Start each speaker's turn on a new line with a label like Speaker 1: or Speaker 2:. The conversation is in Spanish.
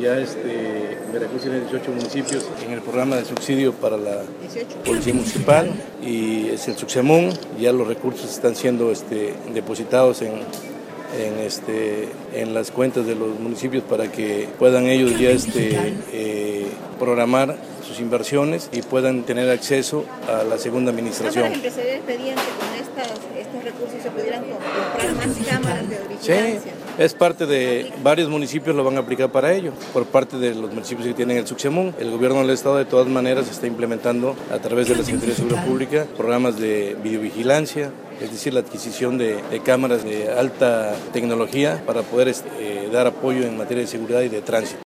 Speaker 1: Ya Veracruz tiene 18 municipios en el programa de subsidio para la Policía Municipal y es el Sucsemún. Ya los recursos están siendo depositados en las cuentas de los municipios para que puedan ellos ya programar sus inversiones y puedan tener acceso a la segunda administración.
Speaker 2: Para que se dé expediente con estos recursos se pudieran comprar más cámaras de vigilancia.
Speaker 1: Sí, es parte de varios municipios lo van a aplicar para ello, por parte de los municipios que tienen el Sucsemún. El gobierno del estado de todas maneras está implementando a través de la Secretaría de Seguridad Pública programas de videovigilancia, es decir, la adquisición de cámaras de alta tecnología para poder dar apoyo en materia de seguridad y de tránsito.